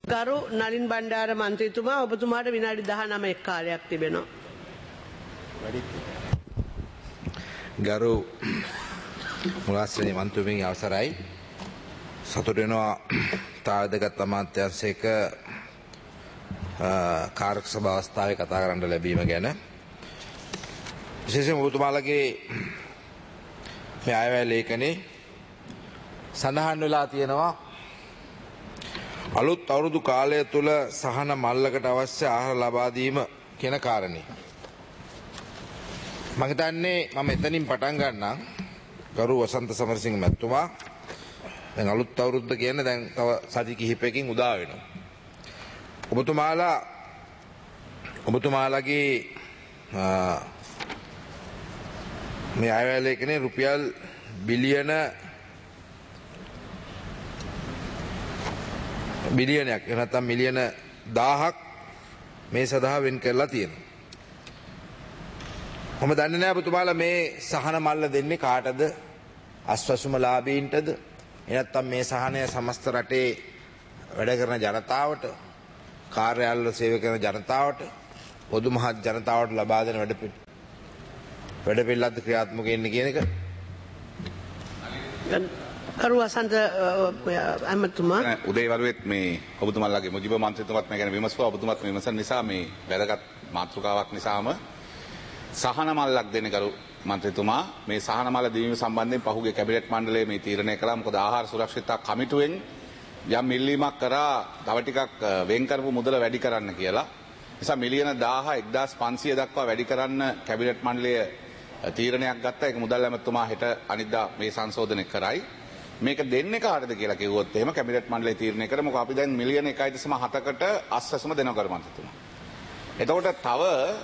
ගරු නලින් බණ්ඩාර මන්ත්‍රීතුමා ඔබතුමාට විනාඩි 19ක් කාලයක් තිබෙනවා. ගරු මුලාශ්‍රේණි මන්ත්‍රීතුමන්ගේ අවසරයි. සතුට වෙනවා තාවදගත් අමාත්‍යාංශයක කාර්ක සභා අවස්ථාවේ කතා කරන්න ලැබීම ගැන. විශේෂයෙන්ම ඔබතුමාලගේ මේ අයවැය ලේඛනේ සඳහන් වෙලා තියෙනවා අලුත් අවුරුදු කාලය තුල සහන මල්ලකට අවශ්‍ය ආහාර ලබා දීම කියන කාරණේ. මම හිතන්නේ මම එතනින් පටන් ගන්නම්. ගරු වසන්ත සමරසිංහ මැතිතුමා දැන් අලුත් අවුරුද්ද කියන්නේ දැන් තව සති කිහිපයකින් උදා වෙනවා. ඔබතුමාලගේ මේ අයවැය ලේඛනේ රුපියල් බිලියන බිලියනයක් නැත්නම් මිලියන 1000ක් මේ සඳහා වෙන් කරලා තියෙනවා. මම දන්නේ නැහැ ඔබතුමාලා මේ සහන මල්ල දෙන්නේ කාටද? අස්වැසුම ලාභීන්ටද? එනත්තම් මේ සහනය සමස්ත රටේ වැඩ කරන ජනතාවට, කාර්යාලවල සේවය කරන ජනතාවට, පොදු මහත් ජනතාවට ලබා දෙන වැඩ පිළිලද්ද ක්‍රියාත්මක වෙන්නේ කියන එක. ගරු වසන්ත ඇමතුමා උදේවරුවෙත් මේ ඔබතුමාලගේ මුජිබ මන්ත්‍රීතුමත් මේ ගැන විමසුවා. ඔබතුමාත් මේ විමසන නිසා මේ වැදගත් මාතෘකාවක් නිසාම සහන මල්ලක් දෙන ගරු මන්ත්‍රීතුමා මේ සහන මල්ල දීම සම්බන්ධයෙන් පහුගිය කැබිනට් මණ්ඩලයේ මේ තීරණය කළා. මොකද ආහාර සුරක්ෂිතතා කමිටුවෙන් යම් ඉල්ලීමක් කරා තව ටිකක් වෙන් කරපු මුදල වැඩි කරන්න කියලා. නිසා මිලියන 1500 දක්වා වැඩි කරන්න කැබිනට් මණ්ඩලය තීරණයක් ගත්තා. ඒක මුදල් ඇමතුමා හෙට අනිද්දා මේ සංශෝධනය කරයි. මේක දෙන්නේ කාටද කියලා කිව්වොත් එහෙම කැබිනට් මණ්ඩලය තීරණය කරා. මොකද අපි දැන් මිලියන 1.7කට අස්වැසුම දෙනවා කරු මන්ත්‍රීතුමා. එතකොට තව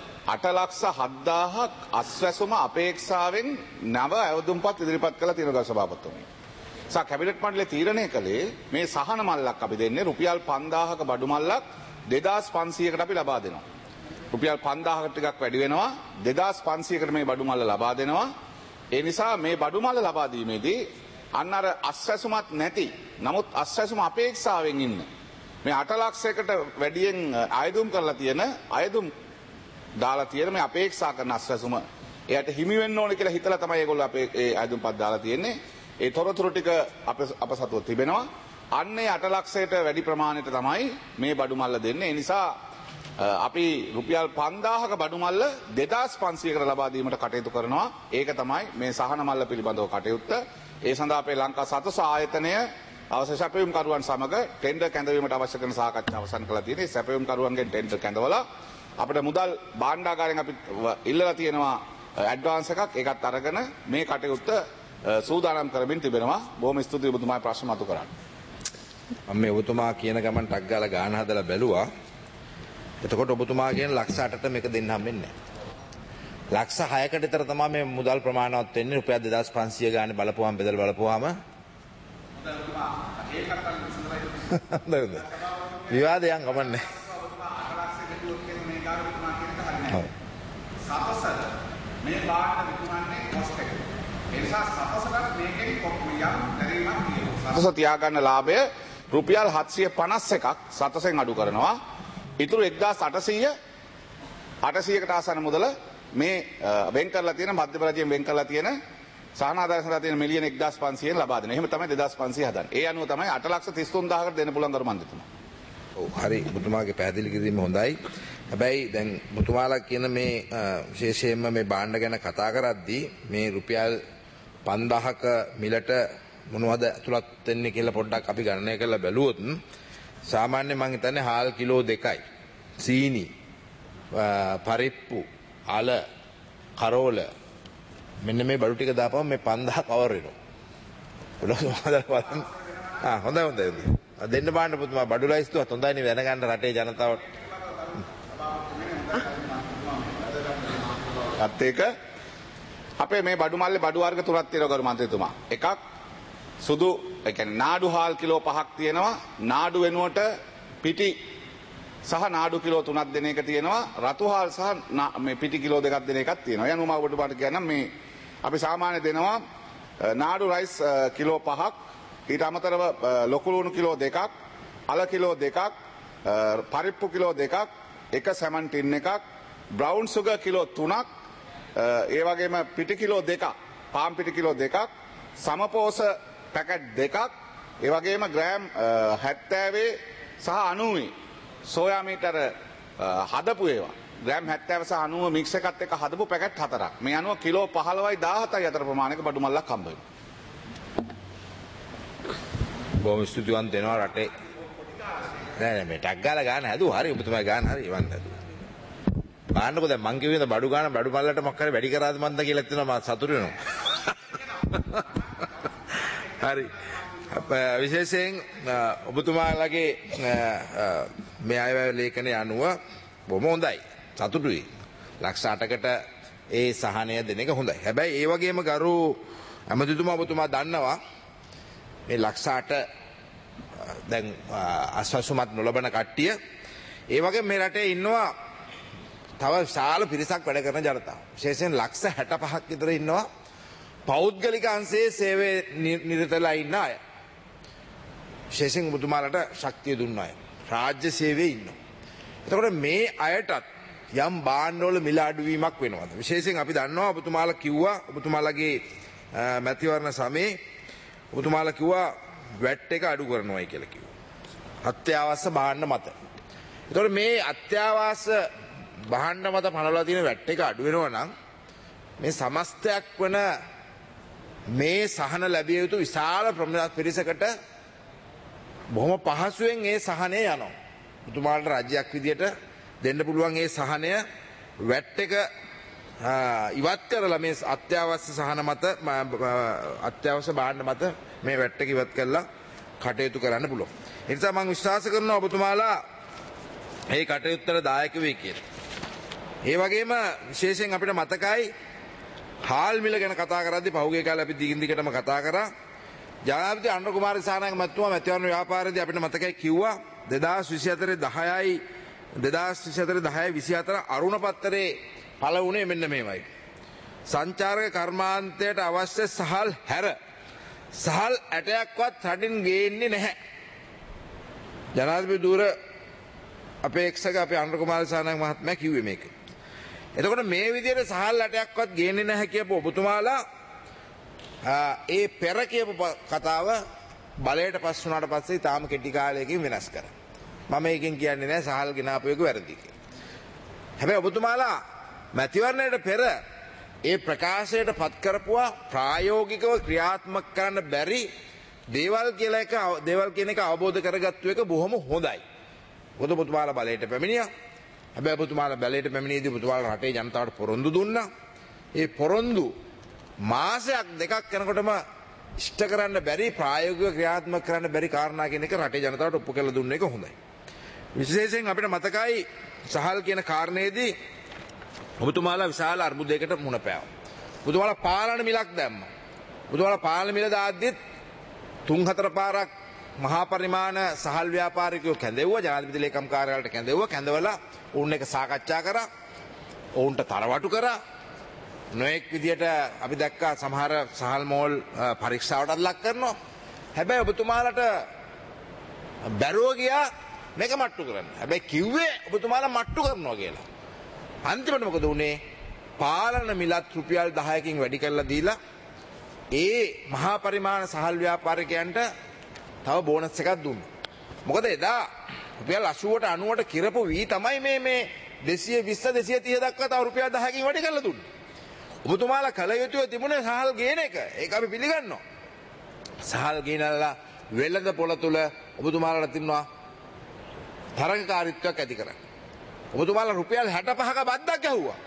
8,07,000ක් අස්වැසුම අපේක්ෂාවෙන් නව අයදුම්පත් ඉදිරිපත් කළා තියෙනවා ගරු සභාපතිතුමනි. සා කැබිනට් මණ්ඩලය තීරණය කළේ මේ සහන මල්ලක් අපි දෙන්නේ රුපියල් 5,000ක බඩු මල්ලක් 2,500කට අපි ලබා දෙනවා. රුපියල් 5,000කට ටිකක් වැඩි වෙනවා. 2,500කට මේ බඩු මල්ල ලබා දෙනවා. ඒ නිසා මේ බඩු මල්ල ලබා දීමේදී අන්න අර අස්වැසුමත් නැති නමුත් අස්වැසුම අපේක්ෂාවෙන් ඉන්න මේ 8 ලක්ෂයකට වැඩියෙන් අයදුම් කරලා තියෙන අයදුම් දාලා තියෙන මේ අපේක්ෂා කරන අස්වැසුම එයාට හිමි වෙන්න ඕනේ කියලා හිතලා තමයි ඒගොල්ලෝ අපේ ඒ අයදුම්පත් දාලා තියෙන්නේ. ඒ තොරතුරු ටික අප සතුව තිබෙනවා. අන්න ඒ 8 ලක්ෂයට වැඩි ප්‍රමාණයට තමයි මේ බඩු මල්ල දෙන්නේ. ඒ නිසා අපි රුපියල් 5,000ක බඩු මල්ල 2,500කට ලබා දීමට කටයුතු කරනවා. ඒක තමයි මේ සහන මල්ල පිළිබඳව කටයුත්ත. ඒ සඳහා අපේ ලංකා සතස ආයතනය අවශ්‍ය සැපයුම් කරුවන් සමග ටෙන්ඩර් කැඳවීමට අවශ්‍ය කරන සාකච්ඡා අවසන් කළා තියෙනවා. සැපයුම් කරුවන්ගෙන් ටෙන්ඩර් කැඳවලා අපිට මුදල් භාණ්ඩාගාරයෙන් අපි ඉල්ලලා තියෙනවා ඇඩ්වාන්ස් එකක්. ඒකත් අරගෙන මේ කටයුත්ත සූදානම් කරමින් තිබෙනවා. බොහොම ස්තුතියි ඔබතුමාගේ ප්‍රශ්න මතු කරාට. මම මේ ඔබතුමා කියන ගමන් ටක් ගාලා ගාන හදලා බැලුවා. එතකොට ඔබතුමා කියන ලක්ෂ 8ට මේක දෙන්න හම්බෙන්නේ නැහැ. ලක්ෂ 6කට විතර තමයි මේ මුදල් ප්‍රමාණවත් වෙන්නේ. රුපියල් 2,500 ගානේ බලපුවාම බෙදලා බලපුවාම විවාදයන් ගමන්නේ. සතසර මේ බාහිර විකුණන්නේ කොස්ට් එක. ඒ නිසා සතසරට මේකෙන් යම් දැරීමක් තියෙනවා. සතස තියාගන්න ලාභය රුපියල් 751ක් සතසෙන් අඩු කරනවා. ඉතුරු 1,800කට ආසන්න මුදල මේ වෙන් කරලා තියෙන මධ්‍යම රජයෙන් වෙන් කරලා තියෙන සහන ආදායම සඳහා තියෙන මිලියන 1,500න් ලබා දෙන. එහෙම තමයි 2,500 හදන්නේ. ඒ අනුව තමයි 8,33,000කට දෙන්න පුළුවන් කරු මන්ත්‍රීතුමා. ඔව් හරි. ඔබතුමාගේ පැහැදිලි කිරීම හොඳයි. හැබැයි දැන් ඔබතුමාලා කියන මේ විශේෂයෙන්ම මේ භාණ්ඩ ගැන කතා කරද්දී මේ රුපියල් 5,000ක මිලට මොනවද ඇතුළත් වෙන්නේ කියලා පොඩ්ඩක් අපි ගණනය කරලා බැලුවොත් සාමාන්‍යයෙන් මම හිතන්නේ හාල් කිලෝ 2යි. සීනි, පරිප්පු, අල, කරෝල මෙන්න මේ බඩු ටික දාපුවම මේ 5,000 කවර් වෙනවා. හොඳයි. දෙන්න බාන්න පුතුමා බඩු ලයිස්තුවත් හොඳයි නේ දැනගන්න රටේ ජනතාවට. අත් එක අපේ මේ බඩු මල්ලේ බඩු වර්ග තුනක් තියෙනවා ගරු මන්ත්‍රීතුමා. එකක් සුදු ඒ කියන්නේ නාඩු හාල් කිලෝ 5ක් තියෙනවා. නාඩු වෙනුවට පිටි සහ නාඩු කිලෝ 3ක් දෙන එක තියෙනවා. රතු හාල් සහ මේ පිටි කිලෝ 2ක් දෙන එකක් තියෙනවා. යනුම ඔබට පාට කියන්නම් මේ අපි සාමාන්‍ය දෙනවා නාඩු රයිස් කිලෝ 5ක් ඊට අමතරව ලොකු ලුණු කිලෝ 2ක් අල කිලෝ 2ක් පරිප්පු කිලෝ 2ක්, එක සැමන් ටින් එකක්, බ්‍රවුන් සුගර් කිලෝ 3ක්, ඒ වගේම පිටි කිලෝ 2ක්, පාම් පිටි කිලෝ 2ක්, සමපෝස පැකට් 2ක්, ඒ වගේම ග්‍රෑම් 70 සහ 90 සෝයා මීටර හදපු ඒවා ග්‍රෑම් 70 සහ 90 මික්ස් එකත් එක්ක හදපු පැකට් 4ක්. මේ අනුව කිලෝ 15යි 17යි අතර ප්‍රමාණයක බඩු මල්ලක් හම්බ වෙනවා. බොහොම ස්තුතිවන්ත වෙනවා රටේ. නෑ මේ ටක් ගාලා ගන්න හැදුවා. හරි ඔබතුමා ගන්න හරි ඉවන්න හැදුවා. බලන්නකෝ දැන් මං කිව්වේ බඩු ගන්න බඩු මල්ලට මොකක් හරි වැඩි කරාද මන්ද කියලා හිතනවා මම සතුටු වෙනවා. හරි. විශේෂයෙන් ඔබතුමාලගේ මේ අයවැය ලේඛනය අනුව බොහොම හොඳයි. සතුටුයි. ලක්ෂ 8කට ඒ සහනය දෙන එක හොඳයි. හැබැයි ඒ වගේම ගරු ඇමතිතුමා ඔබතුමා දන්නවා මේ ලක්ෂ 8 දැන් අස්වැසුමත් නොලබන කට්ටිය ඒ වගේ මේ රටේ ඉන්නවා තව විශාල පිරිසක් වැඩ කරන ජනතාව. විශේෂයෙන් ලක්ෂ 65ක් විතර ඉන්නවා පෞද්ගලික අංශයේ සේවයේ නිරතලා ඉන්න අය. විශේෂයෙන් ඔබතුමාලට ශක්තිය දුන්න අය. රාජ්‍ය සේවයේ ඉන්නවා. එතකොට මේ අයටත් යම් බාණ්ඩවල මිල අඩුවීමක් වෙනවද? විශේෂයෙන් අපි දන්නවා ඔබතුමාලා කිව්වා ඔබතුමාලගේ මැතිවරණ සමයේ ඔබතුමාලා කිව්වා වැට් එක අඩු කරනවායි කියලා කිව්වා. අත්‍යවශ්‍ය භාණ්ඩ මත. එතකොට මේ අත්‍යවශ්‍ය භාණ්ඩ මත පනවලා තියෙන වැට් එක අඩු වෙනවා නම් මේ සමස්තයක් වන මේ සහන ලැබිය යුතු විශාල පිරිසකට බොහොම පහසුවෙන් ඒ සහනය යනවා. ඔබතුමාලට රාජ්‍යයක් විදියට දෙන්න පුළුවන් ඒ සහනය වැට් එක ඉවත් කරලා මේ අත්‍යවශ්‍ය සහන මත අත්‍යවශ්‍ය භාණ්ඩ මත මේ වැට් එක ඉවත් කරලා කටයුතු කරන්න පුළුවන්. ඒ නිසා මම විශ්වාස කරනවා ඔබතුමාලා මේ කටයුත්තට දායක වෙයි කියලා. ඒ වගේම විශේෂයෙන් අපිට මතකයි හාල් මිල ගැන කතා කරද්දී පහුගිය කාලේ අපි දිගින් දිගටම කතා කරා. ජනාධිපති අනුර කුමාර දිසානායක මැතිතුමා මැතිවරණ ව්‍යාපාරයේදී අපිට මතකයි කිව්වා 2024 අරුණ පත්තරේ පළ වුණේ මෙන්න මේවයි. සංචාරක කර්මාන්තයට අවශ්‍ය සහල් හැර සහල් ඇටයක්වත් රටින් ගේන්නේ නැහැ. ජනාධිපති ධූර අපේක්ෂක අපේ අනුර කුමාර දිසානායක මහත්මයා කිව්වේ මේක. එතකොට මේ විදිහට සහල් ඇටයක්වත් ගේන්නේ නැහැ කියපු ඔබතුමාලා ඒ පෙර කියපු කතාව බලයට පස් වුණාට පස්සේ තාම කෙටි කාලයකින් වෙනස් කරා. මම මේකෙන් කියන්නේ නැහැ සහල් ගෙනාපු එක වැරදි කියලා. හැබැයි ඔබතුමාලා මැතිවරණයට පෙර ඒ ප්‍රකාශයට පත් කරපුවා ප්‍රායෝගිකව ක්‍රියාත්මක කරන්න බැරි දේවල් කියන එක අවබෝධ කරගත්තු එක බොහොම හොඳයි. මොකද ඔබතුමාලා බලයට පැමිණියා. හැබැයි ඔබතුමාලා බලයට පැමිණියදී ඔබතුමාලා රටේ ජනතාවට පොරොන්දු දුන්නා. ඒ පොරොන්දු මාසයක් දෙකක් යනකොටම ඉෂ්ට කරන්න බැරි ප්‍රායෝගිකව ක්‍රියාත්මක කරන්න බැරි කාරණා කියන එක රටේ ජනතාවට ඔප්පු කරලා දුන්න එක හොඳයි. විශේෂයෙන් අපිට මතකයි සහල් කියන කාරණේදී ඔබතුමාලා විශාල අර්බුදයකට මුහුණ පෑවා. ඔබතුමාලා පාලන මිලක් දැම්මා. ඔබතුමාලා පාලන මිල දාද්දිත් 3-4 පාරක් මහා පරිමාණ සහල් ව්‍යාපාරිකයෝ කැඳෙව්වා. ජනාධිපති ලේකම් කාර්යාලයට කැඳෙව්වා. කැඳවලා ඔවුන් එක සාකච්ඡා කරා. ඔවුන්ට තරවටු කරා. නොඑක් විදියට අපි දැක්කා සමහර සහල් මෝල් පරීක්ෂාවටත් ලක් කරනවා. හැබැයි ඔබතුමාලට බැරුව ගියා මේක මට්ටු කරන්න. හැබැයි කිව්වේ ඔබතුමාලා මට්ටු කරනවා කියලා. අන්තිමට මොකද වුනේ? පාලන මිලත් රුපියල් 10කින් වැඩි කරලා දීලා ඒ මහා පරිමාණ සහල් ව්‍යාපාරිකයන්ට තව බෝනස් එකක් දුන්නා. මොකද එදා රුපියල් 80ට 90ට කිරපු වී තමයි මේ 220 230 දක්වා තව රුපියල් 10කින් වැඩි කරලා දුන්නේ. ඔබතුමාලා කල යුතුව තිබුණේ සහල් ගේන එක. ඒක අපි පිළිගන්නවා. සහල් ගේනලා වෙළඳ පොළ තුල ඔබතුමාලාට තිබුණා තරගකාරීත්වයක් ඇති කරන්න. ඔබතුමාලා රුපියල් 65ක බද්දක් ඇහුවා.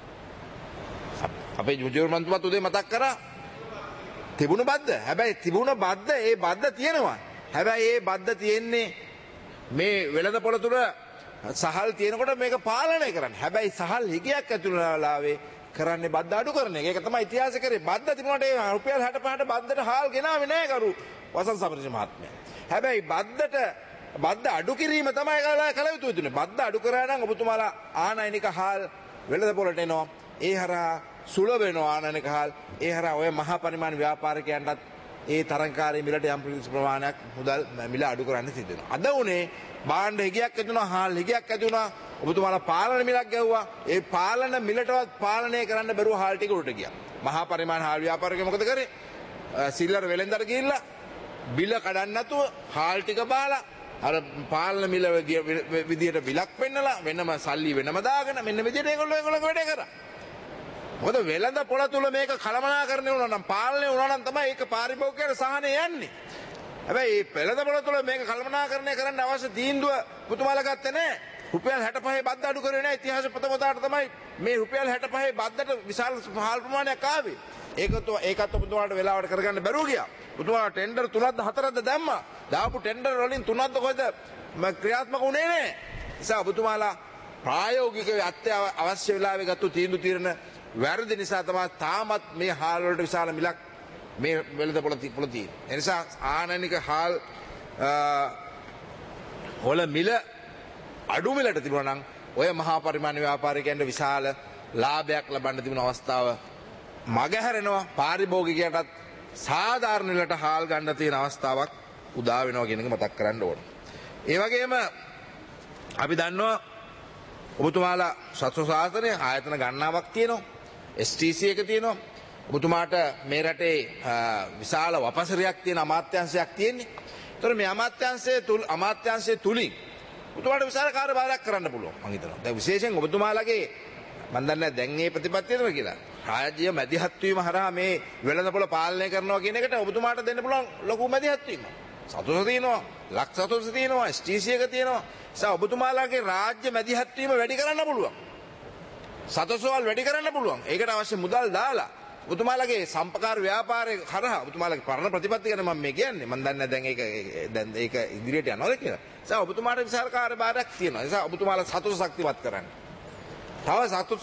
අපේ ජුජුර් මන්තුමත් උදේ මතක් කරා තිබුණ බද්ද. හැබැයි තිබුණ බද්ද ඒ බද්ද තියෙනවා. හැබැයි ඒ බද්ද තියෙන්නේ මේ වෙළඳ පොළ තුල සහල් තියෙනකොට මේක පාලනය කරන්න. හැබැයි සහල් හිගයක් ඇතුළු වෙලාවේ කරන්නේ බද්ද අඩු කරන එක. ඒක තමයි ඉතිහාසය කරේ. බද්ද තිබුණාට ඒ රුපියල් 65ට බද්දට හාල් ගෙනාවේ නෑ කරු වසන්ත සමරජ මහත්මයා. හැබැයි බද්ද අඩු කිරීම තමයි කළ යුතු වෙන්නේ. බද්ද අඩු කරා නම් ඔබතුමාලා ආනයනික හාල් වෙළඳ පොළට එනවා. ඒ හරහා සුලභ වෙනවා ආනයනික හාල්. ඒ හරහා ඔය මහා පරිමාණ ව්‍යාපාරිකයන්ටත් ඒ තරංකාරී මිලට යම් ප්‍රමාණයක් මුදල් මිල අඩු කරන්න සිදු වෙනවා. අද උනේ භාණ්ඩ හිගයක් ඇති වුණා, හාල් හිගයක් ඇති වුණා. ඔබතුමාලා පාලන මිලක් ගැව්වා. ඒ පාලන මිලටවත් පාලනය කරන්න බැරුව හාල් ටික උඩට ගියා. මහා පරිමාණ හාල් ව්‍යාපාරිකයෝ මොකද කරේ? සිල්ලර වෙලෙන්දර ගිහිල්ලා බිල කඩන්න නැතුව හාල් ටික බාලා අර පාලන මිල විදියට බිලක් පෙන්නලා වෙනම සල්ලි වෙනම දාගෙන මෙන්න විදියට ඒගොල්ලෝ වැඩ කරා. මොකද වෙළඳ පොළ තුල මේක කළමනාකරණය වුණා නම් පාලනය වුණා නම් තමයි ඒක පාරිභෝගිකයට සහනේ යන්නේ. හැබැයි මේ වෙළඳ පොළ තුල මේක කළමනාකරණය කරන්න අවශ්‍ය තීන්දුව පුතුමාලා ගත්තේ නැහැ. රුපියල් 65 බද්ද අඩු කරේ නැහැ. ඉතිහාස පොතපතට තමයි මේ රුපියල් 65 බද්දට විශාල හාල් ප්‍රමාණයක් ආවේ. ඒකත් පුතුමාලාට වෙලාවට කරගන්න බැරුව ගියා. පුතුමාලා ටෙන්ඩර් 3ක්ද 4ක්ද දැම්මා. දාපු ටෙන්ඩර් වලින් 3ක්ද කොහෙද ක්‍රියාත්මක වුණේ නැහැ. නිසා පුතුමාලා ප්‍රායෝගිකව අවශ්‍ය වෙලාවෙ ගත්ත තීන්දුව తీරන වැරදි නිසා තමයි තාමත් මේ හාල් වලට විශාල මිලක් මේ වෙළඳ පොළ තියෙන්නේ. ඒ නිසා ආනනික හාල් වල මිල අඩු මිලට තිබුණා නම් ඔය මහා පරිමාණ ව්‍යාපාරිකයන්ට විශාල ලාභයක් ලබන්න තිබුණ අවස්ථාව මගහැරෙනවා. පාරිභෝගිකයටත් සාධාරණ මිලට හාල් ගන්න තියෙන අවස්ථාවක් උදා වෙනවා කියන එක මතක් කරන්න ඕන. ඒ වගේම අපි දන්නවා ඔබතුමාලා සත්ව ශාස්ත්‍රයේ ආයතන ගණනාවක් තියෙනවා. STC එක තියෙනවා. ඔබතුමාට මේ රටේ විශාල වපසරියක් තියෙන අමාත්‍යාංශයක් තියෙන්නේ. ඒතර මේ අමාත්‍යාංශයේ තුලින් ඔබතුමාට විශාල කාර්යභාරයක් කරන්න පුළුවන් මම හිතනවා. දැන් විශේෂයෙන් ඔබතුමාලගේ මම දන්නේ දැන් මේ ප්‍රතිපත්තියද කියලා. රාජ්‍ය මැදිහත් වීම හරහා මේ වෙළඳපොළ පාලනය කරනවා කියන එකට ඔබතුමාට දෙන්න පුළුවන් ලොකු මැදිහත් වීමක්. සතුට තියෙනවා, ලක්ෂ සතුට තියෙනවා, STC එක තියෙනවා. නිසා ඔබතුමාලගේ රාජ්‍ය මැදිහත් වීම වැඩි කරන්න පුළුවන්. සතසෝල් වැඩි කරන්න පුළුවන්. ඒකට අවශ්‍ය මුදල් දාලා ඔබතුමාලගේ සම්පකාර ව්‍යාපාරයේ හරහා ඔබතුමාලගේ පරණ ප්‍රතිපත්ති ගැන මම මේ කියන්නේ. මම දන්නේ දැන් ඒක ඉදිරියට යනවද කියලා. නිසා ඔබතුමාට විශාල කාර්යභාරයක් තියෙනවා. නිසා ඔබතුමාලා සතුට ශක්තිමත් කරන්න. තව සතුට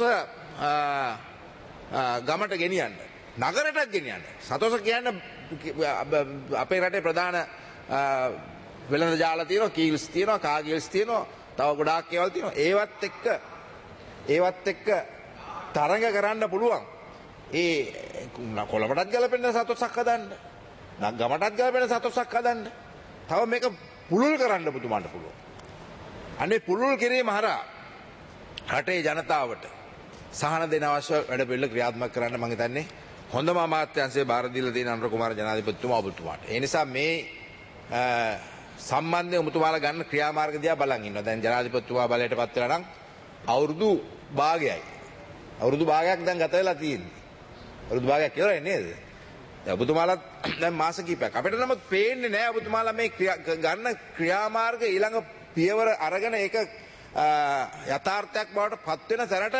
ගමට ගෙනියන්න. නගරයටත් ගෙනියන්න. සතෝස කියන්නේ අපේ රටේ ප්‍රධාන වෙළඳ ජාල තියෙනවා, කීල්ස් තියෙනවා, කාගිල්ස් තියෙනවා, තව ගොඩාක් ඒවල් තියෙනවා. ඒවත් එක්ක තරඟ කරන්න පුළුවන්. ඒ කොළමටත් ගැලපෙන සතෝසක් හදන්න. ගමටත් ගැලපෙන සතෝසක් හදන්න. තව මේක පුළුල් කරන්න පුතුමන්ට පුළුවන්. අනේ පුළුල් කිරීම හරහා රටේ ජනතාවට සහන දෙන අවශ්‍ය වැඩ පිළිවෙල ක්‍රියාත්මක කරන්න මම හිතන්නේ හොඳම අමාත්‍යාංශයේ බාර දීලා තියෙන අනුර කුමාර ජනාධිපතිතුමා ඔබතුමාට. ඒ නිසා මේ සම්බන්ධයෙන් ඔබතුමාලා ගන්න ක්‍රියාමාර්ග දිහා බලන් ඉන්නවා. දැන් ජනාධිපතිතුමා බලයට පත් වෙලා නම් අවුරුදු භාගයයි. අවුරුදු භාගයක් දැන් ගත වෙලා තියෙන්නේ. අවුරුදු භාගයක් ඉවරයි නේද? දැන් ඔබතුමාලා දැන් මාස කිහිපයක්. අපිට නමුත් පේන්නේ නැහැ ඔබතුමාලා මේ ගන්න ක්‍රියාමාර්ග ඊළඟ පියවර අරගෙන ඒක යථාර්ථයක් බවට පත් වෙන තැනට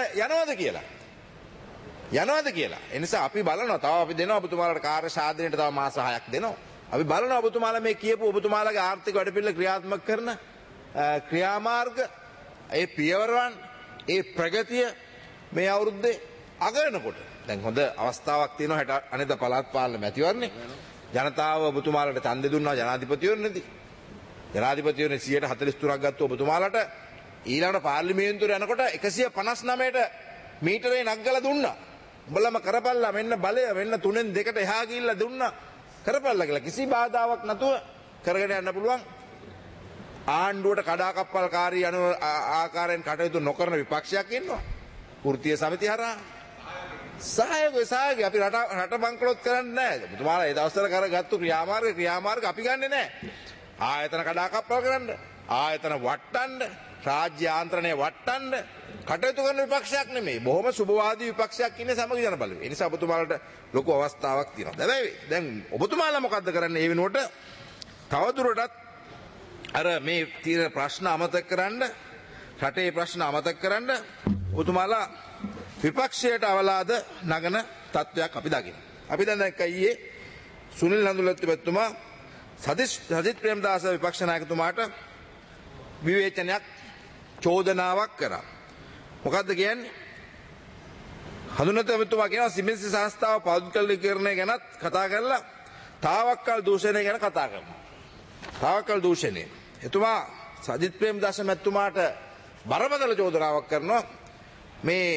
යනවද කියලා. ඒ නිසා අපි බලනවා. තව අපි දෙනවා ඔබතුමාලාට කාර්ය සාධනයට තව මාස 6ක් දෙනවා. අපි බලනවා ඔබතුමාලා මේ කියපු ඔබතුමාලාගේ ආර්ථික වැඩපිළිවෙල ක්‍රියාත්මක කරන ක්‍රියාමාර්ග, ඒ පියවරන්, ඒ ප්‍රගතිය මේ අවුරුද්දේ අගනකොට. දැන් හොඳ අවස්ථාවක් තියෙනවා අනිත් පළාත් පාලන මැතිවරණේ. ජනතාව ඔබතුමාලාට ඡන්දෙ දුන්නා ජනාධිපතිවරණේදී. ජනාධිපතිවරණේ 143ක් ගත්ත ඔබතුමාලාට ඊළඟට පාර්ලිමේන්තුවට යනකොට 159ට මීටරේ නග්ගලා දුන්නා. උඹලම කරපල්ලා මෙන්න බලය මෙන්න 3න් 2ට එහා ගිහිල්ලා දුන්නා. කරපල්ලා කියලා කිසි බාධාවක් නැතුව කරගෙන යන්න පුළුවන්. ආණ්ඩුවට කඩාකප්පල්කාරී ආකාරයෙන් කටයුතු නොකරන විපක්ෂයක් ඉන්නවා. වෘත්තීය සමිතිය හරහා සහායක අපි රට බංකොලොත් කරන්නේ නැහැ. මුතුමාලා ඒ දවස්වල කරගත්තු ක්‍රියාමාර්ග අපි ගන්නෙ නැහැ. ආයතන කඩාකප්පල් කරන්න, ආයතන වට්ටන්න, රාජ්‍ය ආන්ත්‍රණය වට්ටන්න කටයුතු කරන විපක්ෂයක් නෙමෙයි. බොහොම සුබවාදී විපක්ෂයක් ඉන්නේ සමග ජන බලවේග. ඒ නිසා ඔබතුමාලට ලොකු අවස්ථාවක් තියෙනවා. හැබැයි දැන් ඔබතුමාලා මොකද්ද කරන්නේ? ඒ වෙනුවට තවදුරටත් අර මේ තියෙන ප්‍රශ්න අමතක කරන්න, රටේ ප්‍රශ්න අමතක කරන්න ඔබතුමාලා විපක්ෂයට අවලාද නගන තත්වයක් අපි දකිනවා. අපි දැන් දැක්ක ඊයේ සුනිල් නන්දුලත්තුමා සජිත් ප්‍රේමදාස විපක්ෂ නායකතුමාට විවේචනයක් චෝදනාවක් කරා. මොකද්ද කියන්නේ? හඳුනනතුමා කියනවා සිමෙන්සි සංස්ථාව පෞද්ගලිකීකරණය ගැනත් කතා කරලා තාවක්කල් දූෂණය ගැන කතා කරනවා. තාවක්කල් දූෂණය. එතුමා සජිත් ප්‍රේමදාස මැතිතුමාට බරපතල චෝදනාවක් කරනවා. මේ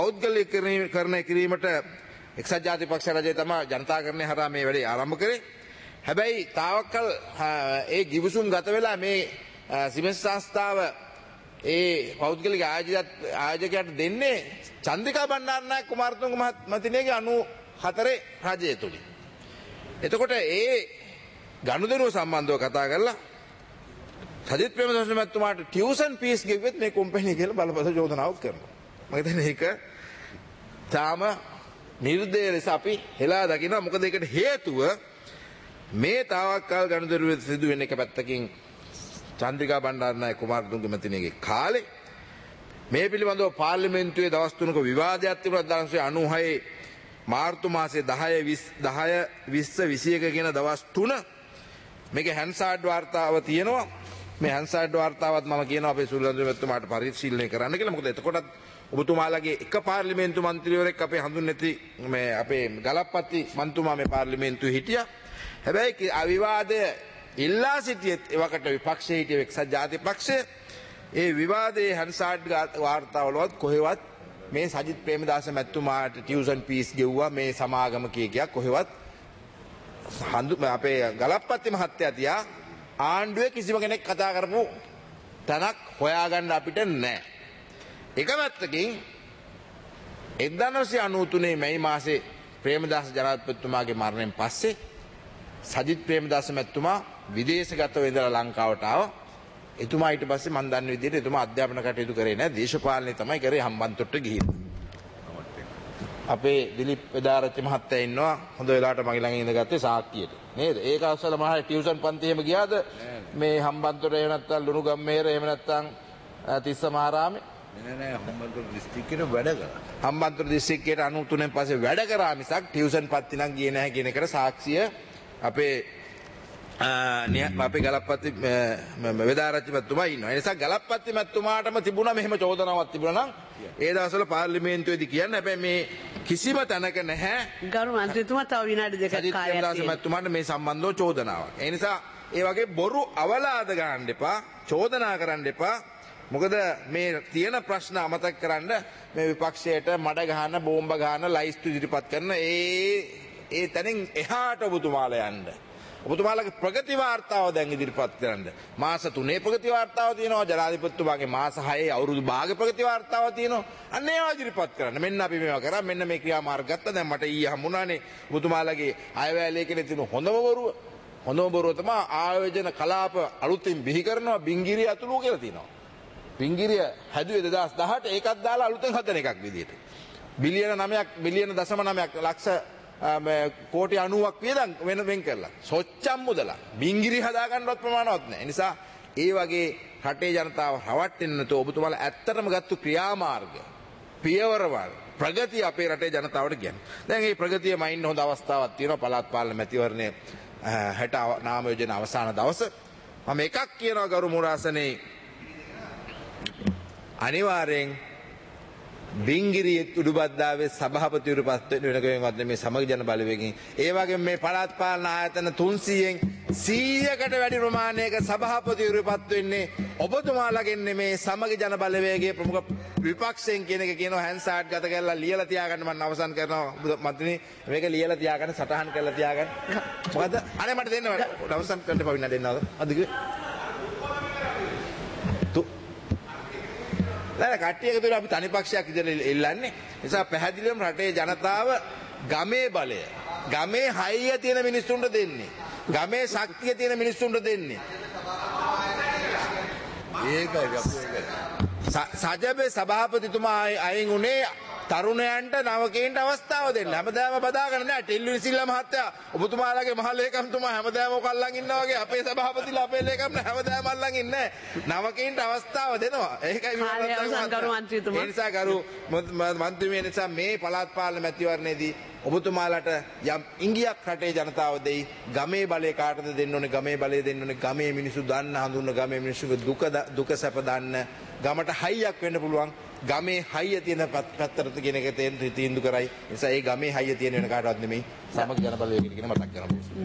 පෞද්ගලිකීකරණය කිරීමට එක්සත් ජාතික පක්ෂ රජය තමයි ජනතාකරණය හරහා මේ වැඩේ ආරම්භ කරේ. හැබැයි තාවකල් ඒ ගිවිසුම් ගත වෙලා මේ සිමෙන්ති සංස්ථාව ඒ පෞද්ගලික ආයෝජකයාට දෙන්නේ චන්ද්‍රිකා බණ්ඩාරනායක කුමාරතුංග මහත්මයාගේ 94 රජය තුලින්. එතකොට ඒ ගනුදෙනුව සම්බන්ධව කතා කරලා සජිත් ප්‍රේමදාස මහත්මයාට ටියුෂන් ෆීස් ගෙව්වෙත් මේ කම්පැනි කියලා බලපෑම චෝදනාවක් කරනවා. මම හිතන්නේ ඒක තාම නිර්දය ලෙස අපි හෙලා දකිනවා. මොකද ඒකට හේතුව මේ තාවකල් ගනුදෙනුව සිදු වෙන එක පැත්තකින් චන්ද්‍රිකා බණ්ඩාරනායක කුමාරතුංග මැතිණියගේ කාලේ මේ පිළිබඳව පාර්ලිමේන්තුවේ දවස් 3ක විවාදයක් තිබුණා 1996 මාර්තු මාසයේ 10 20 21 කියන දවස් 3 මේකේ හැන්සාඩ් වාර්තාව තියෙනවා. මේ හැන්සාඩ් වාර්තාවත් මම කියනවා අපේ සුළුඳුර මැතිතුමාට පරිශීලනය කරන්න කියලා. මොකද එතකොටත් ඔබතුමාලගේ එක පාර්ලිමේන්තු මන්ත්‍රීවරයෙක් අපේ හඳුන් නැති මේ අපේ ගලප්පත්ති මන්තුමා මේ පාර්ලිමේන්තුවේ හිටියා. හැබැයි අවිවාදය ඉල්ලා සිටියෙත් එවකට විපක්ෂයේ හිටිය එක්සත් ජාතික පක්ෂය ඒ විවාදයේ හැන්සාඩ් වාර්තාවලවත් කොහෙවත් මේ සජිත් ප්‍රේමදාස මැතිතුමාට ටියුෂන් ෆීස් ගෙව්වා මේ සමාගම කීකයක් කොහෙවත් අපේ ගලප්පත්ති මහත්තයා තියා ආණ්ඩුවේ කිසිම කෙනෙක් කතා කරපු තැනක් හොයාගන්න අපිට නැහැ. එක පැත්තකින් 1993 මැයි මාසේ ප්‍රේමදාස ජනාධිපතිතුමාගේ මරණයෙන් පස්සේ සජිත් ප්‍රේමදාස මැතිතුමා විදේශගතව ඉඳලා ලංකාවට ආවා. එතුමා ඊට පස්සේ මම දන්න විදිහට එතුමා අධ්‍යාපන කටයුතු කරේ නැහැ. දේශපාලනය තමයි කරේ හම්බන්තොටට ගිහින්. අපේ දිලිප් එදාරච්චි මහත්තයා ඉන්නවා හොඳ වෙලාවට මගේ ළඟ ඉඳගත්තේ සාක්කියට. නේද? ඒක අවසල මහා ටියුෂන් පන්ති එහෙම ගියාද මේ හම්බන්තොට එහෙම නැත්නම් ලුණුගම්මේර එහෙම නැත්නම් තිස්ස මහරාමේ නෑ හම්බන්තොට දිස්ත්‍රික්කයට වැඩ කරා. හම්බන්තොට දිස්ත්‍රික්කයට 93න් පස්සේ වැඩ කරා මිසක් ටියුෂන් පන්ති නම් ගියේ නැහැ කියන එකට සාක්ෂිය අපේ අපේ ගලප්පත්ති වෙදාරච්චි මැතිතුමා ඉන්නවා. ඒ නිසා ගලප්පත්ති මැතිතුමාටම තිබුණා මෙහෙම චෝදනාවක් තිබුණා නම් ඒ දවස්වල පාර්ලිමේන්තුවේදී කියන්නේ හැබැයි මේ කිසිම තැනක නැහැ. ගරු මන්ත්‍රීතුමා තව විනාඩි දෙකක් කාලයක් තියෙනවා. මැතිතුමාට මේ සම්බන්ධව චෝදනාවක්. ඒ නිසා ඒ වගේ බොරු අවලාද ගන්න එපා, චෝදනා කරන්න එපා. මොකද මේ තියෙන ප්‍රශ්න අමතක කරන්න මේ විපක්ෂයට මඩ ගහන, බෝම්බ ගහන, ලයිස්තු ඉදිරිපත් කරන ඒ තැනින් එහාට ඔබතුමාලා යන්න. ඔබතුමාලගේ ප්‍රගති වාර්තාව දැන් ඉදිරිපත් කරන්න. මාස 3 ප්‍රගති වාර්තාව තියෙනවා. ජනාධිපතිතුමාගේ මාස 6 අවුරුදු භාග ප්‍රගති වාර්තාව තියෙනවා. අන්න ඒවා ඉදිරිපත් කරන්න. මෙන්න අපි මේවා කරා. මෙන්න මේ ක්‍රියාමාර්ග ගත්තා. දැන් මට ඊයේ හම්බුණානේ ඔබතුමාලගේ අයවැය ලේඛනයේ තියෙන හොඳම බොරුව. හොඳම බොරුව තමයි ආයෝජන කලාප අලුතින් බිහි කරනවා බිංගිරිය අතුළු කියලා තියෙනවා. බිංගිරිය හැදුවේ 2018 ඒකත් දාලා අලුතෙන් හදන එකක් විදියට. බිලියන 9ක් ලක්ෂ කෝටි 90ක් වියදම් වෙන කරලා සොච්චම් මුදල බිංගිරි හදාගන්නවත් ප්‍රමාණවත් නැහැ. ඒ නිසා ඒ වගේ රටේ ජනතාව රවට්ටෙන්න නැතුව ඔබතුමාලා ඇත්තටම ගත්තු ක්‍රියාමාර්ග පියවරවල් ප්‍රගතිය අපේ රටේ ජනතාවට කියන්නේ. දැන් මේ ප්‍රගතිය මයින් හොඳ අවස්ථාවක් තියෙනවා. පළාත් පාලන මැතිවරණයේ 60 නාම යෝජන අවසාන දවස. මම එකක් කියනවා ගරු මුරාසනේ අනිවාර්යෙන් බිංගිරියේ උඩුබද්දාවේ සභාපතිවරු පත් වෙනකෙන්වත් මේ සමග ජන බලවේගයෙන් ඒ වගේම මේ පළාත් පාලන ආයතන 300න් 100කට වැඩි ප්‍රමාණයක සභාපතිවරු පත් වෙන්නේ ඔබතුමාලගෙන් මේ සමග ජන බලවේගයේ ප්‍රමුඛ විපක්ෂයෙන් කියන එක කියනවා හැන්සාඩ් ගත කරලා ලියලා තියාගන්න මම අවසන් කරනවා මන්ත්‍රී මේක ලියලා තියාගන්න සටහන් කරලා තියාගන්න මොකද අනේ මට දෙන්න අවසන් කරන්න පවින්න දෙන්නවද අද කට්ටිය එකතු වෙලා අපි තනි පක්ෂයක් ඉදිරියට එල්ලන්නේ. නිසා පැහැදිලිවම රටේ ජනතාව ගමේ බලය, ගමේ හයිය තියෙන මිනිස්සුන්ට දෙන්නේ. ගමේ ශක්තිය තියෙන මිනිස්සුන්ට දෙන්නේ. ඒකයි සජබේ සභාපතිතුමා අයින් උනේ තරුණයන්ට නවකීන්ට අවස්ථාව දෙන්න. හැමදාම බදාගෙන නෑ ටෙල්ලු විසිල්ලා මහත්තයා ඔබතුමාලාගේ මහ ලේකම්තුමා හැමදාම ඔක අල්ලන් ඉන්නවා වගේ අපේ සභාපතිලා අපේ ලේකම් හැමදාම අල්ලන් ඉන්නේ නෑ. නවකීන්ට අවස්ථාව දෙනවා. ඒකයි ඒ නිසා ගරු මන්ත්‍රීමේ නිසා මේ පළාත් පාලන මැතිවරණයේදී ඔබතුමාලාට යම් ඉංගියක් රටේ ජනතාව දෙයි. ගමේ බලය කාටද දෙන්න ඕනේ? ගමේ බලය දෙන්න ඕනේ. ගමේ මිනිස්සු දන්න හඳුන්න ගමේ මිනිස්සුගේ දුක සැප දන්න ගමට හයියක් වෙන්න පුළුවන්. ගමේ හයිය තියෙන පැත්තට කියන එක තීන්දුව කරයි. ඒ නිසා ඒ ගමේ හයිය තියෙන වෙන කාටවත් නෙමෙයි. සමග ජන බලවේගය කියන මතක් කරගන්න.